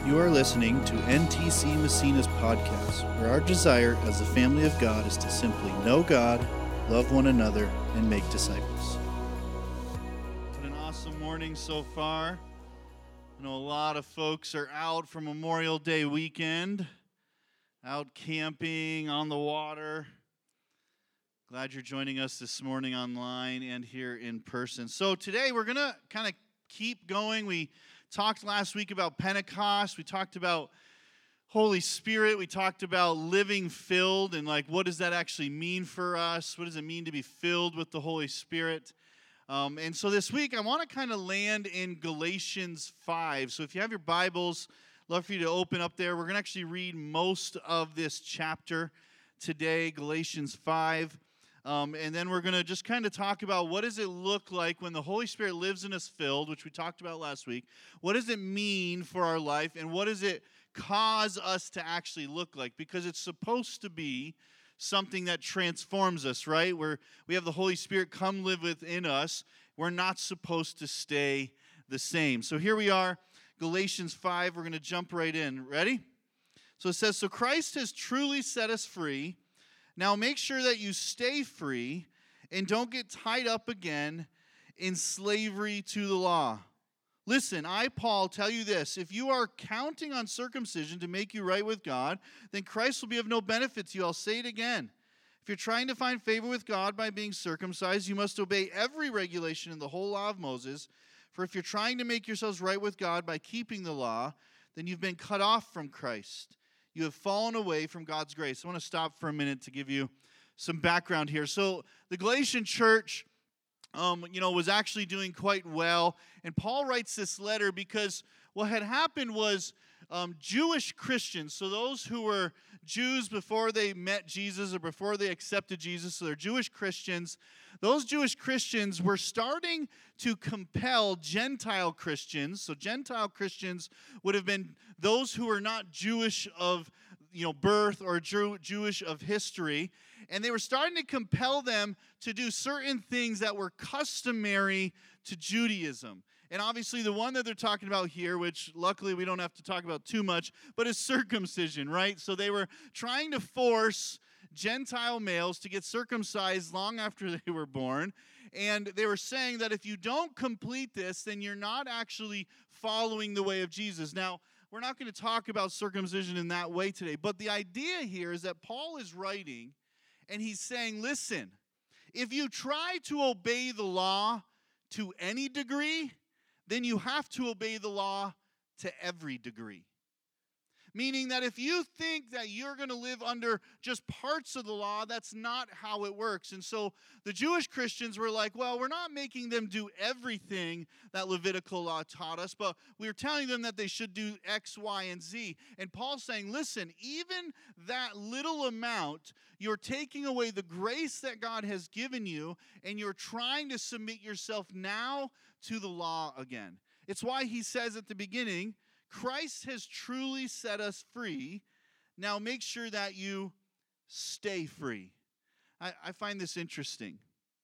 You are listening to NTC Messina's podcast, where our desire as the family of God is to simply know God, love one another, and make disciples. What an awesome morning so far. I know a lot of folks are out for Memorial Day weekend, out camping, on the water. Glad you're joining us this morning online and here in person. So today we're going to kind of keep going. We talked last week about Pentecost. We talked about Holy Spirit. We talked about living filled and what does that actually mean for us? What does it mean to be filled with the Holy Spirit? And so this week I want to kind of land in Galatians 5. So if you have your Bibles, love for you to open up there. We're going to actually read most of this chapter today, Galatians 5. And then we're going to just kind of talk about what does it look like when the Holy Spirit lives in us filled, which we talked about last week. What does it mean for our life, and what does it cause us to actually look like? Because it's supposed to be something that transforms us, right? Where we have the Holy Spirit come live within us. We're not supposed to stay the same. So here we are, Galatians 5. We're going to jump right in. Ready? So it says, "So Christ has truly set us free. Now make sure that you stay free and don't get tied up again in slavery to the law. Listen, I, Paul, tell you this. If you are counting on circumcision to make you right with God, then Christ will be of no benefit to you. I'll say it again. If you're trying to find favor with God by being circumcised, you must obey every regulation in the whole law of Moses. For if you're trying to make yourselves right with God by keeping the law, then you've been cut off from Christ. You have fallen away from God's grace." I want to stop for a minute to give you some background here. So the Galatian church, was actually doing quite well. And Paul writes this letter because what had happened was Jewish Christians, so those who were Jews before they met Jesus or before they accepted Jesus, so they're Jewish Christians, those Jewish Christians were starting to compel Gentile Christians. So Gentile Christians would have been those who were not Jewish of birth or Jewish of history, and they were starting to compel them to do certain things that were customary to Judaism. And obviously the one that they're talking about here, which luckily we don't have to talk about too much, but is circumcision, right? So they were trying to force Gentile males to get circumcised long after they were born. And they were saying that if you don't complete this, then you're not actually following the way of Jesus. Now, we're not going to talk about circumcision in that way today, but the idea here is that Paul is writing, and he's saying, listen, if you try to obey the law to any degree, then you have to obey the law to every degree. Meaning that if you think that you're going to live under just parts of the law, that's not how it works. And so the Jewish Christians were like, well, we're not making them do everything that Levitical law taught us, but we're telling them that they should do X, Y, and Z. And Paul's saying, listen, even that little amount, you're taking away the grace that God has given you, and you're trying to submit yourself now to the law again. It's why he says at the beginning, Christ has truly set us free. Now make sure that you stay free. I find this interesting,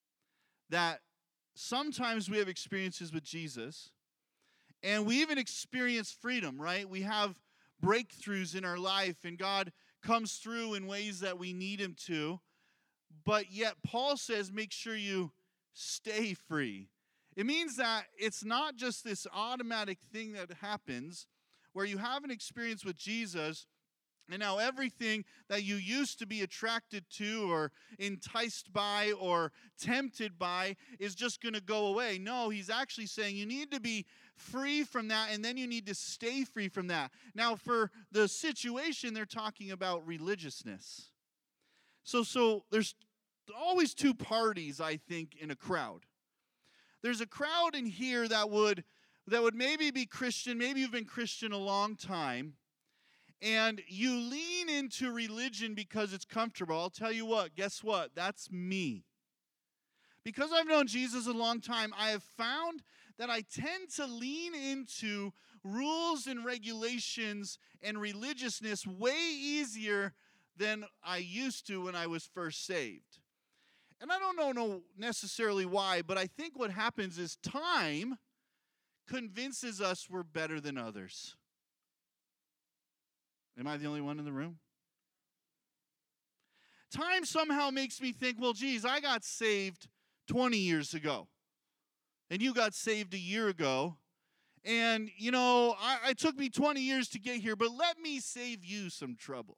that sometimes we have experiences with Jesus, and we even experience freedom, right? We have breakthroughs in our life, and God comes through in ways that we need him to. But yet Paul says, make sure you stay free. It means that it's not just this automatic thing that happens where you have an experience with Jesus, and now everything that you used to be attracted to or enticed by or tempted by is just going to go away. No, he's actually saying you need to be free from that, and then you need to stay free from that. Now, for the situation, they're talking about religiousness. So there's always two parties, I think, in a crowd. There's a crowd in here that would maybe be Christian, maybe you've been Christian a long time, and you lean into religion because it's comfortable. I'll tell you what, guess what? That's me. Because I've known Jesus a long time, I have found that I tend to lean into rules and regulations and religiousness way easier than I used to when I was first saved. And I don't know necessarily why, but I think what happens is time convinces us we're better than others. Am I the only one in the room? Time somehow makes me think, well, geez, I got saved 20 years ago. And you got saved a year ago. And, it took me 20 years to get here, but let me save you some trouble.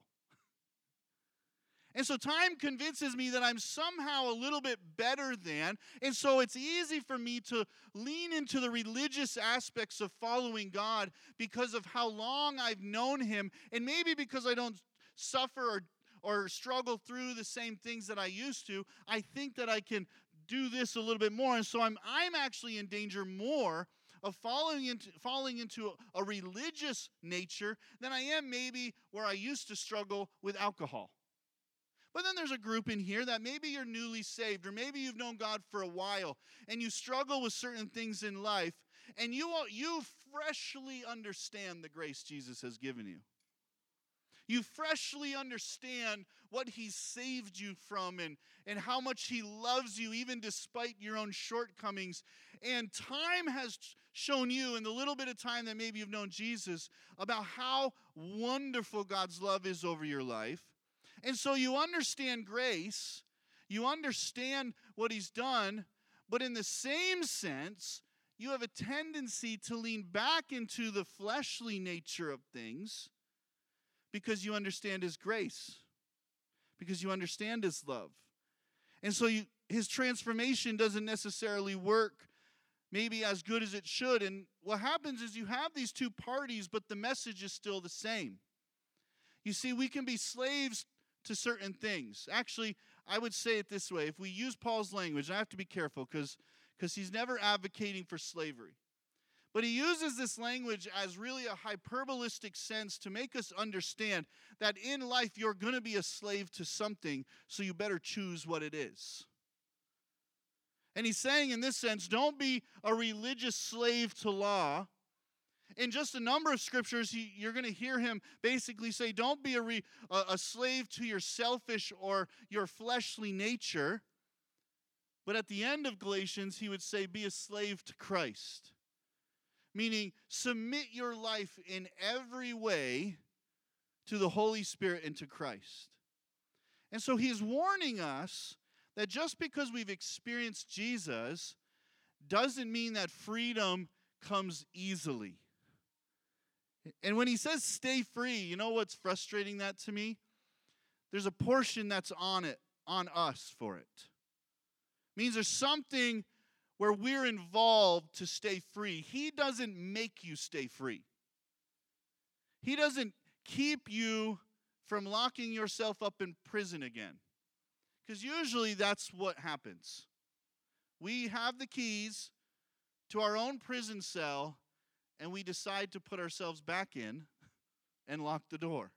And so time convinces me that I'm somehow a little bit better than, and so it's easy for me to lean into the religious aspects of following God because of how long I've known Him, and maybe because I don't suffer or struggle through the same things that I used to. I think that I can do this a little bit more, and so I'm actually in danger more of falling into a religious nature than I am maybe where I used to struggle with alcohol. But then there's a group in here that maybe you're newly saved, or maybe you've known God for a while, and you struggle with certain things in life, and you freshly understand the grace Jesus has given you. You freshly understand what He's saved you from and how much He loves you, even despite your own shortcomings. And time has shown you, in the little bit of time that maybe you've known Jesus, about how wonderful God's love is over your life. And so you understand grace, you understand what He's done, but in the same sense, you have a tendency to lean back into the fleshly nature of things because you understand His grace, because you understand His love. And so His transformation doesn't necessarily work maybe as good as it should. And what happens is you have these two parties, but the message is still the same. You see, we can be slaves to certain things. Actually, I would say it this way. If we use Paul's language, I have to be careful because he's never advocating for slavery. But he uses this language as really a hyperbolistic sense to make us understand that in life you're going to be a slave to something, so you better choose what it is. And he's saying in this sense, don't be a religious slave to law. In just a number of scriptures, you're going to hear him basically say, don't be a slave to your selfish or your fleshly nature. But at the end of Galatians, he would say, be a slave to Christ. Meaning, submit your life in every way to the Holy Spirit and to Christ. And so he's warning us that just because we've experienced Jesus doesn't mean that freedom comes easily. And when he says stay free, you know what's frustrating that to me? There's a portion that's on us for it. It means there's something where we're involved to stay free. He doesn't make you stay free. He doesn't keep you from locking yourself up in prison again. Because usually that's what happens. We have the keys to our own prison cell, and we decide to put ourselves back in and lock the door.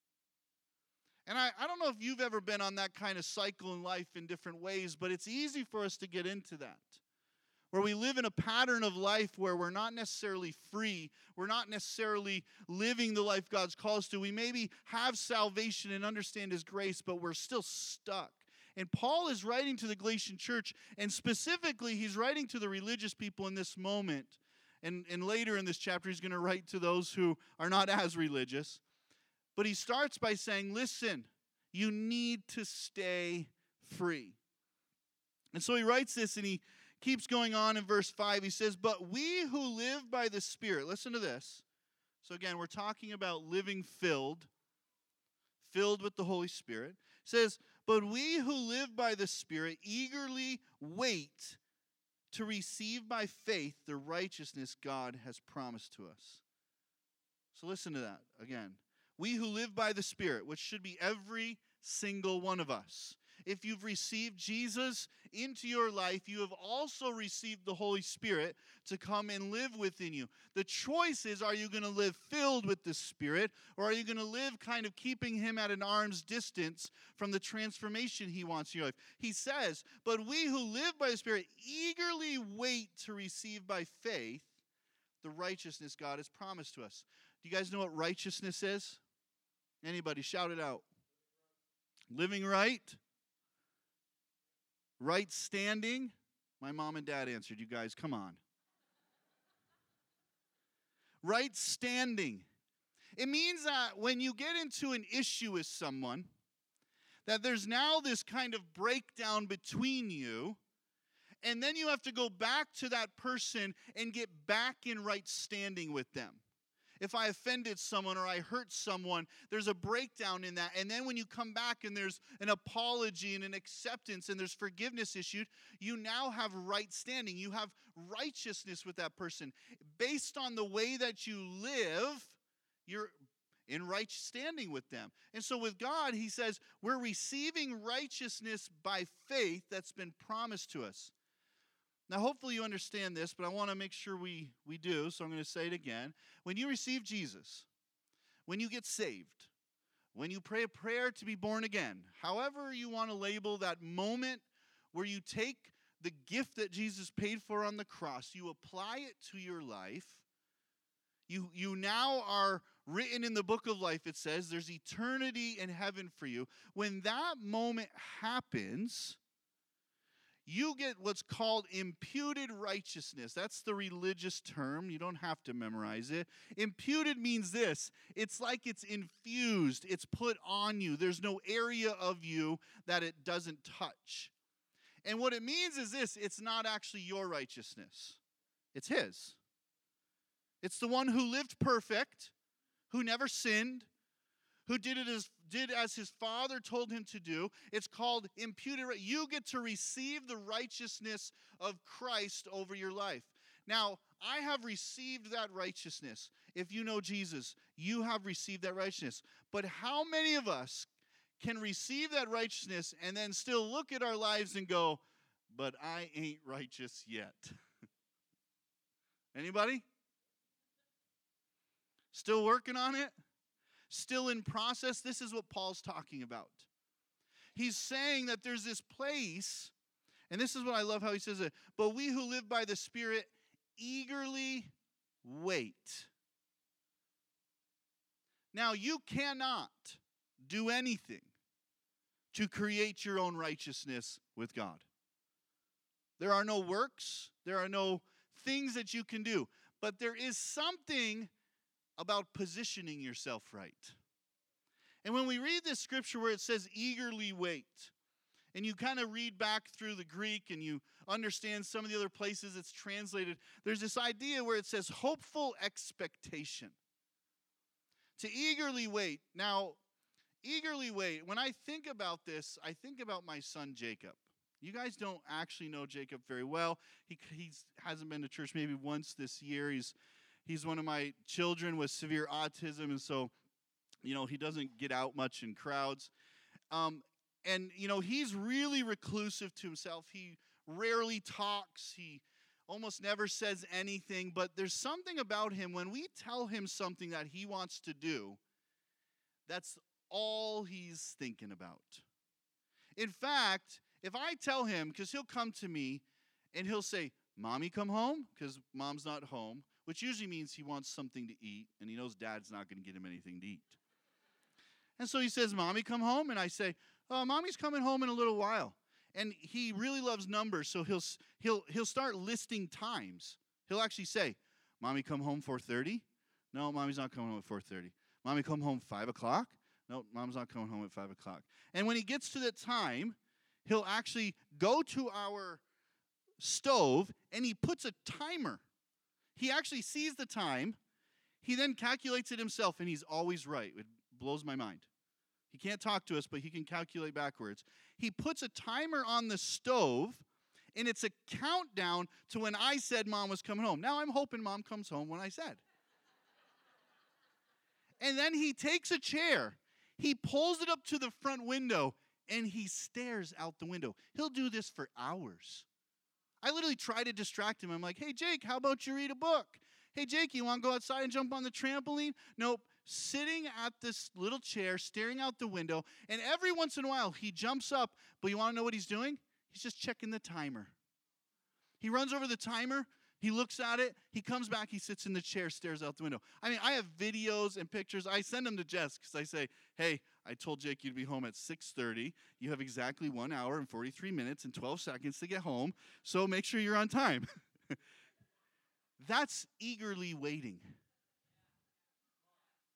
And I don't know if you've ever been on that kind of cycle in life in different ways, but it's easy for us to get into that. Where we live in a pattern of life where we're not necessarily free, we're not necessarily living the life God's called us to. We maybe have salvation and understand His grace, but we're still stuck. And Paul is writing to the Galatian church, and specifically he's writing to the religious people in this moment. And later in this chapter, he's going to write to those who are not as religious. But he starts by saying, listen, you need to stay free. And so he writes this, and he keeps going on in verse 5. He says, but we who live by the Spirit, listen to this. So again, we're talking about living filled with the Holy Spirit. It says, but we who live by the Spirit eagerly wait to receive by faith the righteousness God has promised to us. So listen to that again. We who live by the Spirit, which should be every single one of us. If you've received Jesus into your life, you have also received the Holy Spirit to come and live within you. The choice is, are you going to live filled with the Spirit, or are you going to live kind of keeping Him at an arm's distance from the transformation He wants in your life? He says, but we who live by the Spirit eagerly wait to receive by faith the righteousness God has promised to us. Do you guys know what righteousness is? Anybody? Shout it out. Living right. Right standing. My mom and dad answered. You guys, come on. Right standing. It means that when you get into an issue with someone, that there's now this kind of breakdown between you, and then you have to go back to that person and get back in right standing with them. If I offended someone or I hurt someone, there's a breakdown in that. And then when you come back and there's an apology and an acceptance and there's forgiveness issued, you now have right standing. You have righteousness with that person. Based on the way that you live, you're in right standing with them. And so with God, he says, we're receiving righteousness by faith that's been promised to us. Now, hopefully you understand this, but I want to make sure we do, so I'm going to say it again. When you receive Jesus, when you get saved, when you pray a prayer to be born again, however you want to label that moment where you take the gift that Jesus paid for on the cross, you apply it to your life, you now are written in the book of life, it says, there's eternity in heaven for you. When that moment happens, you get what's called imputed righteousness. That's the religious term. You don't have to memorize it. Imputed means this. It's like it's infused. It's put on you. There's no area of you that it doesn't touch. And what it means is this. It's not actually your righteousness. It's his. It's the one who lived perfect, who never sinned, who did as his Father told him to do. It's called imputed. You get to receive the righteousness of Christ over your life. Now, I have received that righteousness. If you know Jesus, you have received that righteousness. But how many of us can receive that righteousness and then still look at our lives and go, but I ain't righteous yet? Anybody? Still working on it? Still in process? This is what Paul's talking about. He's saying that there's this place, and this is what I love how he says it, but we who live by the Spirit eagerly wait. Now, you cannot do anything to create your own righteousness with God. There are no works, there are no things that you can do, but there is something about positioning yourself right. And when we read this scripture where it says eagerly wait, and you kind of read back through the Greek and you understand some of the other places it's translated, there's this idea where it says hopeful expectation. To eagerly wait. Now, eagerly wait, when I think about this, I think about my son Jacob. You guys don't actually know Jacob very well. He hasn't been to church maybe once this year. He's one of my children with severe autism, and so, he doesn't get out much in crowds. And he's really reclusive to himself. He rarely talks. He almost never says anything, but there's something about him when we tell him something that he wants to do, that's all he's thinking about. In fact, if I tell him, because he'll come to me and he'll say, "Mommy, come home," because mom's not home, which usually means he wants something to eat, and he knows dad's not going to get him anything to eat. And so he says, "Mommy, come home," and I say, "Oh, Mommy's coming home in a little while." And he really loves numbers, so he'll start listing times. He'll actually say, "Mommy, come home 4:30? No, Mommy's not coming home at 4:30. Mommy, come home 5 o'clock? No, Mom's not coming home at 5 o'clock. And when he gets to that time, he'll actually go to our stove, and he puts a timer. He actually sees the time. He then calculates it himself, and he's always right. It blows my mind. He can't talk to us, but he can calculate backwards. He puts a timer on the stove, and it's a countdown to when I said Mom was coming home. Now I'm hoping Mom comes home when I said. And then he takes a chair. He pulls it up to the front window, and he stares out the window. He'll do this for hours. I literally try to distract him. I'm like, "Hey, Jake, how about you read a book? Hey, Jake, you want to go outside and jump on the trampoline?" Nope. Sitting at this little chair, staring out the window, and every once in a while, he jumps up, but you want to know what he's doing? He's just checking the timer. He runs over the timer. He looks at it. He comes back. He sits in the chair, stares out the window. I mean, I have videos and pictures. I send them to Jess because I say, "Hey, I told Jake you'd be home at 6:30. You have exactly 1 hour and 43 minutes and 12 seconds to get home, so make sure you're on time." That's eagerly waiting.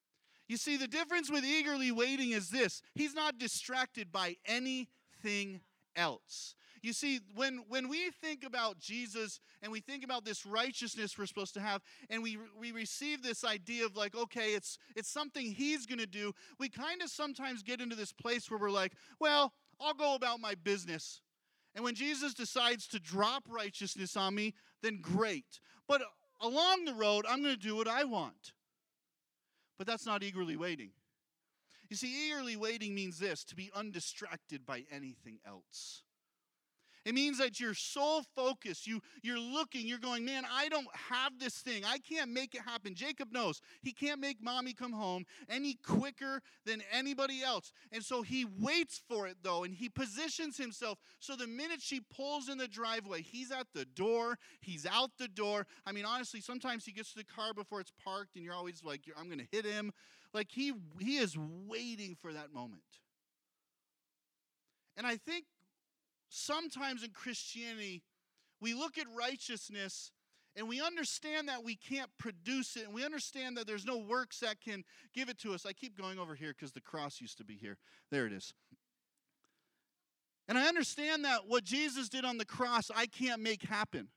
You see, the difference with eagerly waiting is this. He's not distracted by anything else. You see, when we think about Jesus and we think about this righteousness we're supposed to have, and we receive this idea of like, okay, it's something he's going to do, we kind of sometimes get into this place where we're like, well, I'll go about my business. And when Jesus decides to drop righteousness on me, then great. But along the road, I'm going to do what I want. But that's not eagerly waiting. You see, eagerly waiting means this, to be undistracted by anything else. It means that you're so focused, you're looking, you're going, man, I don't have this thing. I can't make it happen. Jacob knows he can't make mommy come home any quicker than anybody else. And so he waits for it, though, and he positions himself. So the minute she pulls in the driveway, he's at the door, he's out the door. I mean, honestly, sometimes he gets to the car before it's parked, and you're always like, I'm going to hit him. Like, he is waiting for that moment. And I think sometimes in Christianity, we look at righteousness and we understand that we can't produce it, and we understand that there's no works that can give it to us. I keep going over here because the cross used to be here. There it is. And I understand that what Jesus did on the cross, I can't make happen.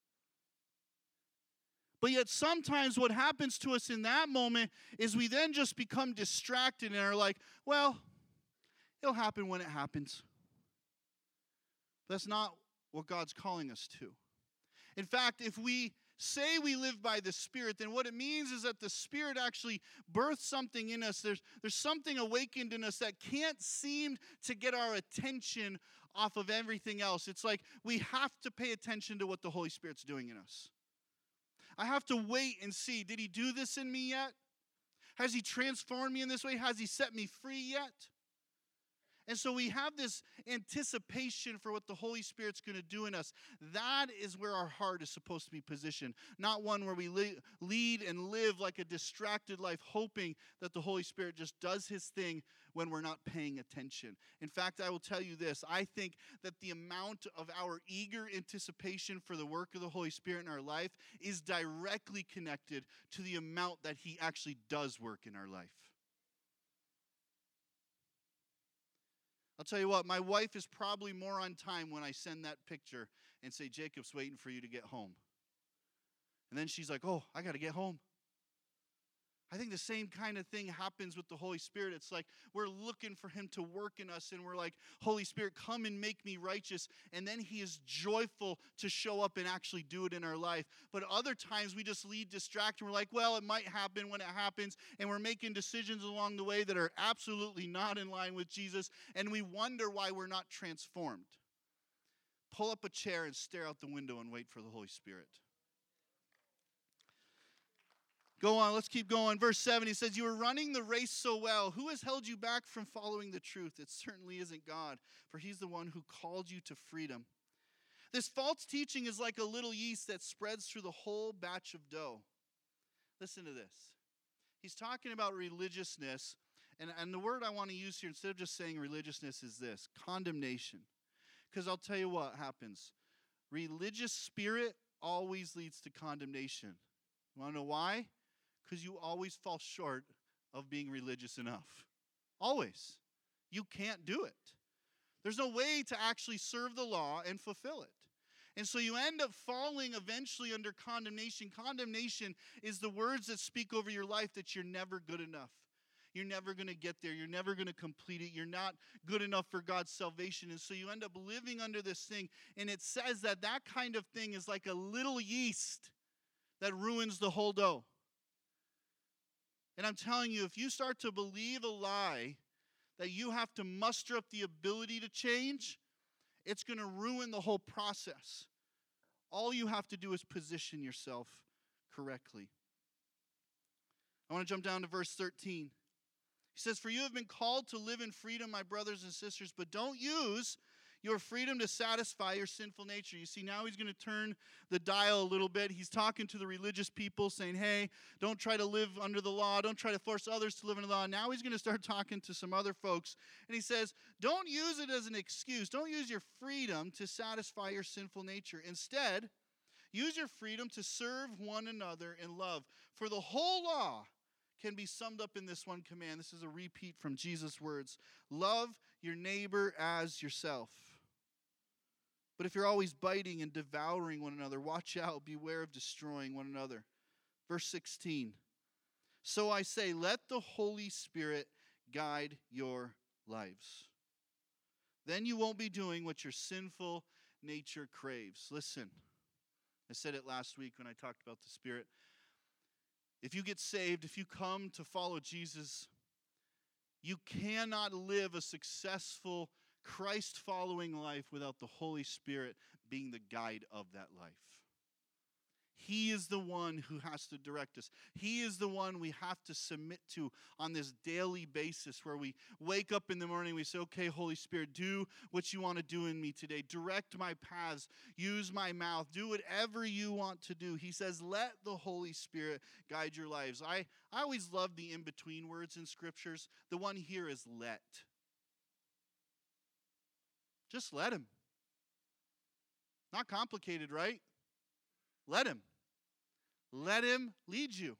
But yet sometimes what happens to us in that moment is we then just become distracted and are like, well, it'll happen when it happens. That's not what God's calling us to. In fact, if we say we live by the Spirit, then what it means is that the Spirit actually births something in us. There's something awakened in us that can't seem to get our attention off of everything else. It's like we have to pay attention to what the Holy Spirit's doing in us. I have to wait and see, did he do this in me yet? Has he transformed me in this way? Has he set me free yet? And so we have this anticipation for what the Holy Spirit's going to do in us. That is where our heart is supposed to be positioned, not one where we lead and live like a distracted life, hoping that the Holy Spirit just does his thing when we're not paying attention. In fact, I will tell you this. I think that the amount of our eager anticipation for the work of the Holy Spirit in our life is directly connected to the amount that he actually does work in our life. I'll tell you what, my wife is probably more on time when I send that picture and say, Jacob's waiting for you to get home. And then she's like, oh, I got to get home. I think the same kind of thing happens with the Holy Spirit. It's like we're looking for him to work in us, and we're like, Holy Spirit, come and make me righteous. And then he is joyful to show up and actually do it in our life. But other times we just lead distracted. We're like, well, it might happen when it happens. And we're making decisions along the way that are absolutely not in line with Jesus. And we wonder why we're not transformed. Pull up a chair and stare out the window and wait for the Holy Spirit. Go on, let's keep going. Verse 7, he says, you were running the race so well. Who has held you back from following the truth? It certainly isn't God, for he's the one who called you to freedom. This false teaching is like a little yeast that spreads through the whole batch of dough. Listen to this. He's talking about religiousness, and the word I want to use here, instead of just saying religiousness, is this, condemnation. Because I'll tell you what happens. Religious spirit always leads to condemnation. You want to know why? Because you always fall short of being religious enough. Always. You can't do it. There's no way to actually serve the law and fulfill it. And so you end up falling eventually under condemnation. Condemnation is the words that speak over your life that you're never good enough. You're never going to get there. You're never going to complete it. You're not good enough for God's salvation. And so you end up living under this thing. And it says that that kind of thing is like a little yeast that ruins the whole dough. And I'm telling you, if you start to believe a lie that you have to muster up the ability to change, it's going to ruin the whole process. All you have to do is position yourself correctly. I want to jump down to verse 13. He says, for you have been called to live in freedom, my brothers and sisters, but don't use your freedom to satisfy your sinful nature. You see, now he's going to turn the dial a little bit. He's talking to the religious people saying, hey, don't try to live under the law. Don't try to force others to live under the law. Now he's going to start talking to some other folks. And he says, don't use it as an excuse. Don't use your freedom to satisfy your sinful nature. Instead, use your freedom to serve one another in love. For the whole law can be summed up in this one command. This is a repeat from Jesus' words. Love your neighbor as yourself. But if you're always biting and devouring one another, watch out, beware of destroying one another. Verse 16. So I say, let the Holy Spirit guide your lives. Then you won't be doing what your sinful nature craves. Listen, I said it last week when I talked about the Spirit. If you get saved, if you come to follow Jesus, you cannot live a successful Christ-following life without the Holy Spirit being the guide of that life. He is the one who has to direct us. He is the one we have to submit to on this daily basis where we wake up in the morning, we say, okay, Holy Spirit, do what you want to do in me today. Direct my paths. Use my mouth. Do whatever you want to do. He says, let the Holy Spirit guide your lives. I always love the in-between words in scriptures. The one here is let. Just let him. Not complicated, right? Let him. Let him lead you.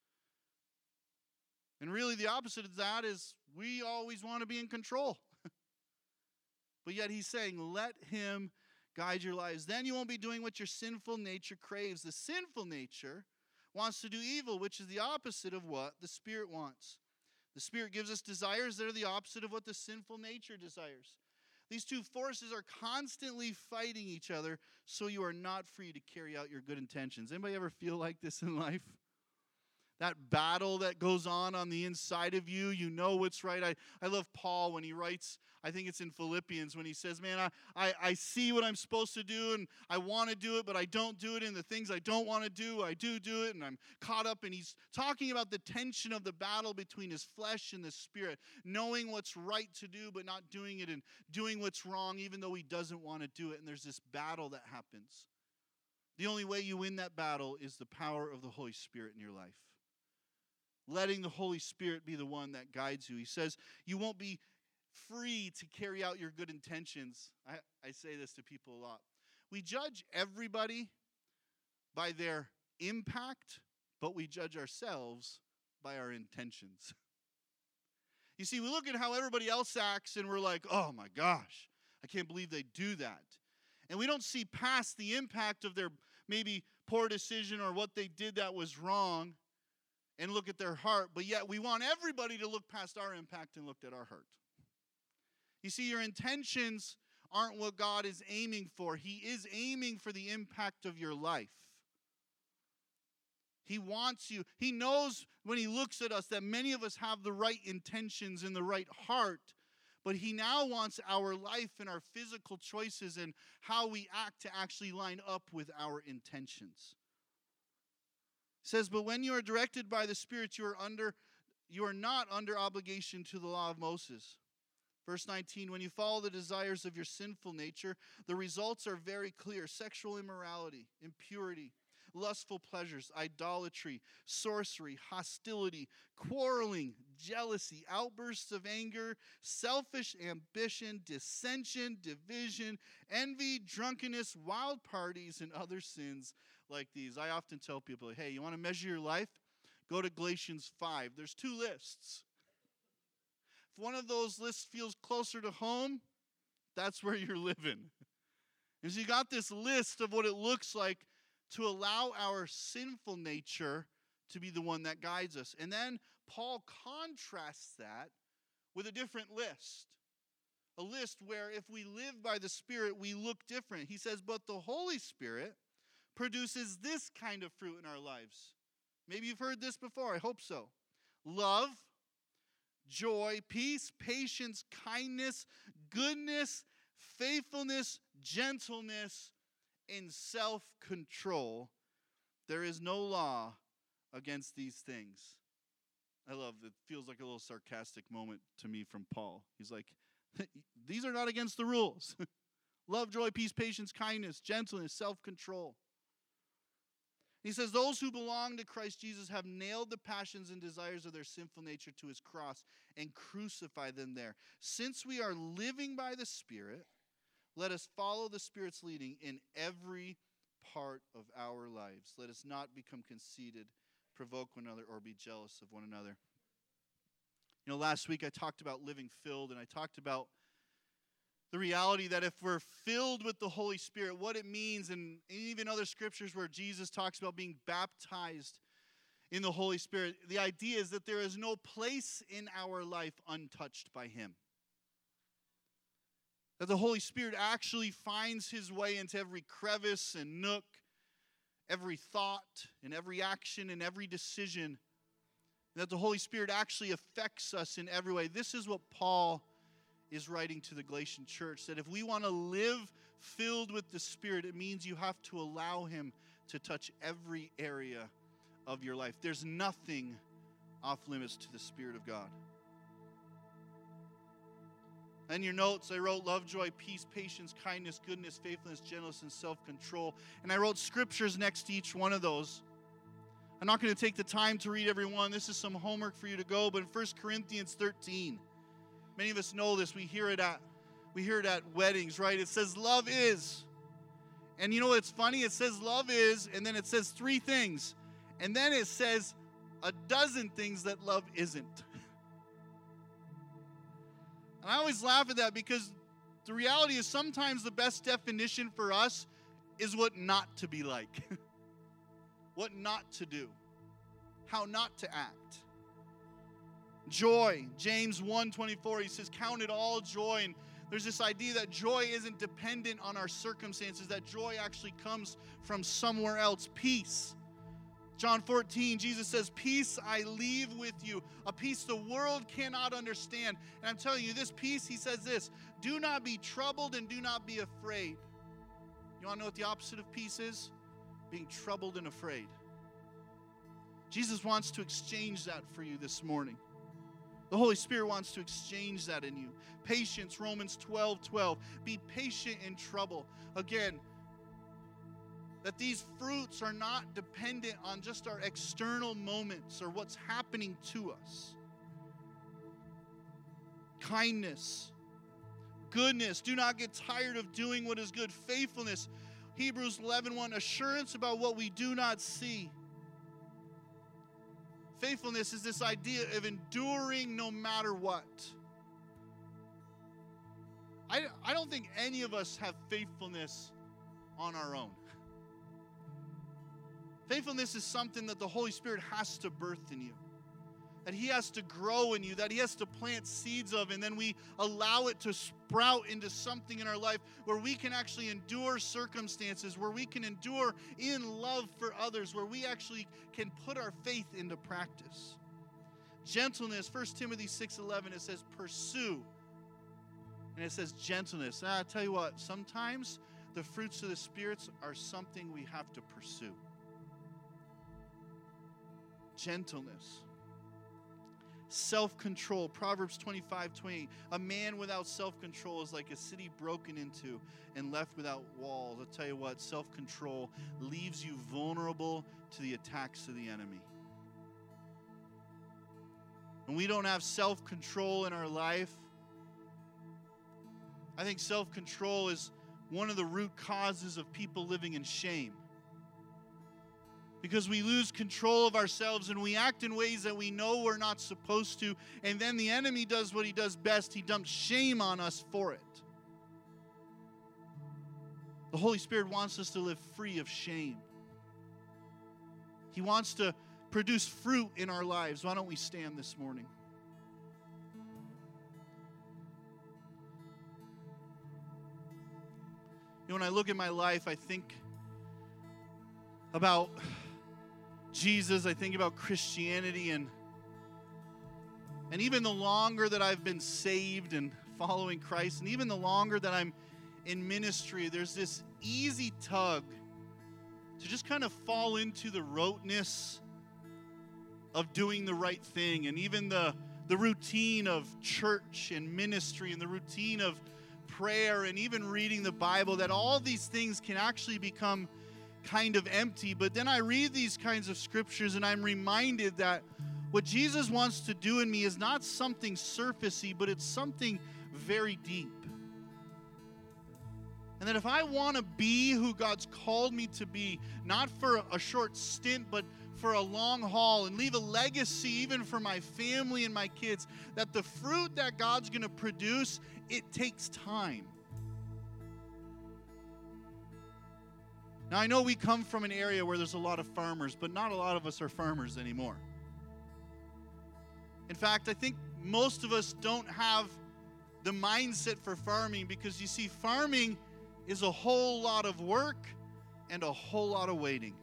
And really the opposite of that is we always want to be in control. But yet he's saying, let him guide your lives. Then you won't be doing what your sinful nature craves. The sinful nature wants to do evil, which is the opposite of what the Spirit wants. The Spirit gives us desires that are the opposite of what the sinful nature desires. These two forces are constantly fighting each other, so you are not free to carry out your good intentions. Anybody ever feel like this in life? That battle that goes on the inside of you, you know what's right. I love Paul when he writes, I think it's in Philippians, when he says, man, I see what I'm supposed to do, and I want to do it, but I don't do it, and the things I don't want to do, I do it, and I'm caught up. And he's talking about the tension of the battle between his flesh and the Spirit, knowing what's right to do, but not doing it, and doing what's wrong, even though he doesn't want to do it. And there's this battle that happens. The only way you win that battle is the power of the Holy Spirit in your life. Letting the Holy Spirit be the one that guides you. He says you won't be free to carry out your good intentions. I say this to people a lot. We judge everybody by their impact, but we judge ourselves by our intentions. You see, we look at how everybody else acts and we're like, oh my gosh, I can't believe they do that. And we don't see past the impact of their maybe poor decision or what they did that was wrong and look at their heart, but yet we want everybody to look past our impact and look at our heart. You see, your intentions aren't what God is aiming for. He is aiming for the impact of your life. He wants you. He knows when he looks at us that many of us have the right intentions and the right heart, but he now wants our life and our physical choices and how we act to actually line up with our intentions. It says, but when you are directed by the Spirit, you are not under obligation to the law of Moses. Verse 19, when you follow the desires of your sinful nature, the results are very clear. Sexual immorality, impurity, lustful pleasures, idolatry, sorcery, hostility, quarreling, jealousy, outbursts of anger, selfish ambition, dissension, division, envy, drunkenness, wild parties, and other sins like these. I often tell people, hey, you want to measure your life? Go to Galatians 5. There's 2 lists. If one of those lists feels closer to home, that's where you're living. And so you got this list of what it looks like to allow our sinful nature to be the one that guides us. And then Paul contrasts that with a different list. A list where if we live by the Spirit, we look different. He says, but the Holy Spirit produces this kind of fruit in our lives. Maybe you've heard this before. I hope so. Love, joy, peace, patience, kindness, goodness, faithfulness, gentleness, and self-control. There is no law against these things. I love it. Feels like a little sarcastic moment to me from Paul. He's like, these are not against the rules. Love, joy, peace, patience, kindness, gentleness, self-control. He says, those who belong to Christ Jesus have nailed the passions and desires of their sinful nature to his cross and crucified them there. Since we are living by the Spirit, let us follow the Spirit's leading in every part of our lives. Let us not become conceited, provoke one another, or be jealous of one another. Last week I talked about living filled, and I talked about the reality that if we're filled with the Holy Spirit, what it means, and even other scriptures where Jesus talks about being baptized in the Holy Spirit, the idea is that there is no place in our life untouched by Him. That the Holy Spirit actually finds His way into every crevice and nook, every thought and every action and every decision. And that the Holy Spirit actually affects us in every way. This is what Paul is writing to the Galatian church, that if we want to live filled with the Spirit, it means you have to allow Him to touch every area of your life. There's nothing off limits to the Spirit of God. In your notes, I wrote love, joy, peace, patience, kindness, goodness, faithfulness, gentleness, and self-control. And I wrote scriptures next to each one of those. I'm not going to take the time to read every one. This is some homework for you to go. But in 1 Corinthians 13, many of us know this. We hear it at weddings, right? It says love is. And you know what's funny? It says love is, and then it says 3 things. And then it says a dozen things that love isn't. And I always laugh at that because the reality is sometimes the best definition for us is what not to be like. What not to do. How not to act. Joy, James 1:24, he says, count it all joy. And there's this idea that joy isn't dependent on our circumstances, that joy actually comes from somewhere else. Peace. John 14, Jesus says, peace I leave with you, a peace the world cannot understand. And I'm telling you, this peace, he says this, do not be troubled and do not be afraid. You want to know what the opposite of peace is? Being troubled and afraid. Jesus wants to exchange that for you this morning. The Holy Spirit wants to exchange that in you. Patience, Romans 12:12. Be patient in trouble. Again, that these fruits are not dependent on just our external moments or what's happening to us. Kindness, goodness, do not get tired of doing what is good. Faithfulness, Hebrews 11:1, assurance about what we do not see. Faithfulness is this idea of enduring no matter what. I don't think any of us have faithfulness on our own. Faithfulness is something that the Holy Spirit has to birth in you. That He has to grow in you, that He has to plant seeds of, and then we allow it to sprout into something in our life where we can actually endure circumstances, where we can endure in love for others, where we actually can put our faith into practice. Gentleness, 1 Timothy 6:11, it says pursue. And it says gentleness. I tell you what, sometimes the fruits of the spirits are something we have to pursue. Gentleness. Self-control. Proverbs 25:28. A man without self-control is like a city broken into and left without walls. I'll tell you what, self-control leaves you vulnerable to the attacks of the enemy. When we don't have self-control in our life, I think self-control is one of the root causes of people living in shame. Because we lose control of ourselves and we act in ways that we know we're not supposed to. And then the enemy does what he does best. He dumps shame on us for it. The Holy Spirit wants us to live free of shame. He wants to produce fruit in our lives. Why don't we stand this morning? You know, when I look at my life, I think about Jesus, I think about Christianity, and even the longer that I've been saved and following Christ, and even the longer that I'm in ministry, there's this easy tug to just kind of fall into the roteness of doing the right thing, and even the routine of church and ministry, and the routine of prayer, and even reading the Bible, that all these things can actually become kind of empty. But then I read these kinds of scriptures and I'm reminded that what Jesus wants to do in me is not something surfacey, but it's something very deep. And that if I want to be who God's called me to be, not for a short stint, but for a long haul and leave a legacy even for my family and my kids, that the fruit that God's going to produce, it takes time. Now, I know we come from an area where there's a lot of farmers, but not a lot of us are farmers anymore. In fact, I think most of us don't have the mindset for farming, because you see, farming is a whole lot of work and a whole lot of waiting.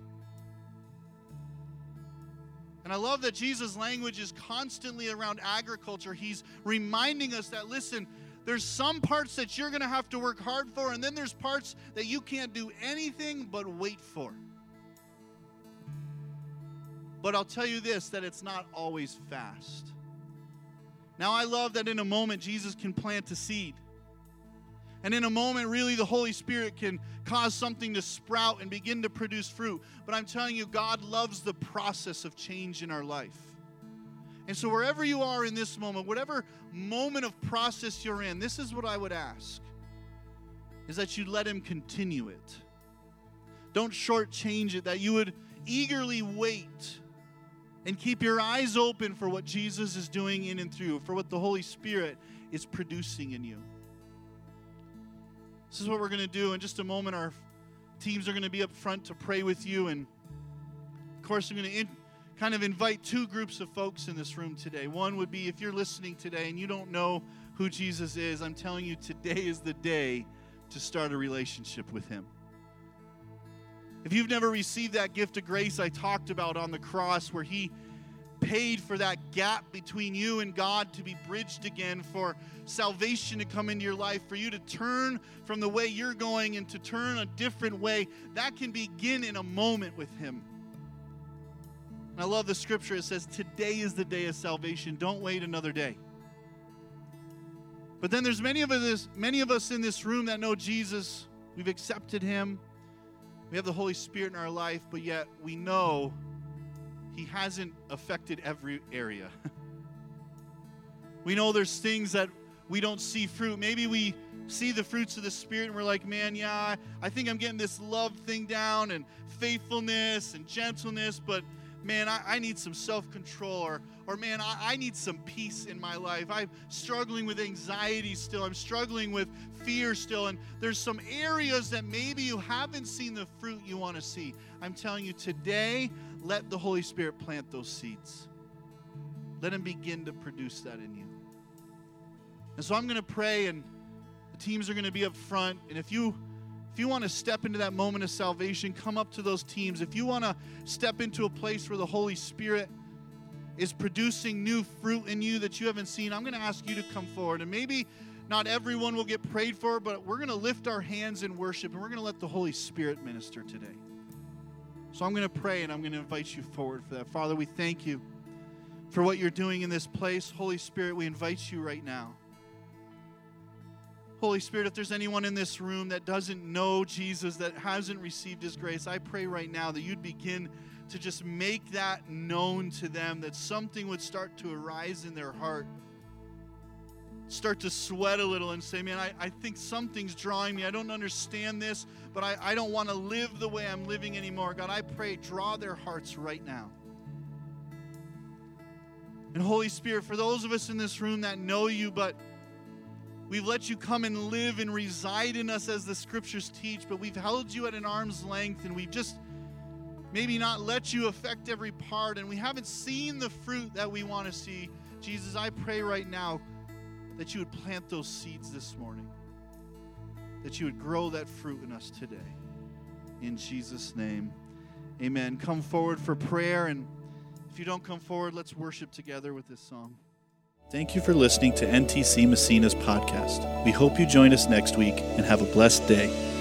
And I love that Jesus' language is constantly around agriculture. He's reminding us that, listen, there's some parts that you're going to have to work hard for, and then there's parts that you can't do anything but wait for. But I'll tell you this, that it's not always fast. Now, I love that in a moment, Jesus can plant a seed. And in a moment, really, the Holy Spirit can cause something to sprout and begin to produce fruit. But I'm telling you, God loves the process of change in our life. And so wherever you are in this moment, whatever moment of process you're in, this is what I would ask, is that you let Him continue it. Don't shortchange it, that you would eagerly wait and keep your eyes open for what Jesus is doing in and through, for what the Holy Spirit is producing in you. This is what we're going to do. In just a moment, our teams are going to be up front to pray with you. And, of course, I'm going to kind of invite two groups of folks in this room today. One would be if you're listening today and you don't know who Jesus is, I'm telling you, today is the day to start a relationship with Him. If you've never received that gift of grace I talked about on the cross, where He paid for that gap between you and God to be bridged again, for salvation to come into your life, for you to turn from the way you're going and to turn a different way, that can begin in a moment with Him. And I love the scripture. It says, today is the day of salvation. Don't wait another day. But then there's many of us in this room that know Jesus. We've accepted Him. We have the Holy Spirit in our life, but yet we know He hasn't affected every area. We know there's things that we don't see fruit. Maybe we see the fruits of the Spirit and we're like, man, yeah, I think I'm getting this love thing down and faithfulness and gentleness, but man, I need some self-control, or man, I need some peace in my life. I'm struggling with anxiety still. I'm struggling with fear still. And there's some areas that maybe you haven't seen the fruit you want to see. I'm telling you today, let the Holy Spirit plant those seeds. Let Him begin to produce that in you. And so I'm going to pray, and the teams are going to be up front. And if you want to step into that moment of salvation, come up to those teams. If you want to step into a place where the Holy Spirit is producing new fruit in you that you haven't seen, I'm going to ask you to come forward. And maybe not everyone will get prayed for, but we're going to lift our hands in worship, and we're going to let the Holy Spirit minister today. So I'm going to pray, and I'm going to invite you forward for that. Father, we thank You for what You're doing in this place. Holy Spirit, we invite You right now. Holy Spirit, if there's anyone in this room that doesn't know Jesus, that hasn't received His grace, I pray right now that You'd begin to just make that known to them, that something would start to arise in their heart, start to sweat a little and say, man, I think something's drawing me. I don't understand this, but I don't want to live the way I'm living anymore. God, I pray, draw their hearts right now. And Holy Spirit, for those of us in this room that know You, but we've let You come and live and reside in us as the scriptures teach, but we've held You at an arm's length, and we've just maybe not let You affect every part, and we haven't seen the fruit that we want to see. Jesus, I pray right now that You would plant those seeds this morning, that You would grow that fruit in us today. In Jesus' name, amen. Come forward for prayer, and if you don't come forward, let's worship together with this song. Thank you for listening to NTC Massena's podcast. We hope you join us next week, and have a blessed day.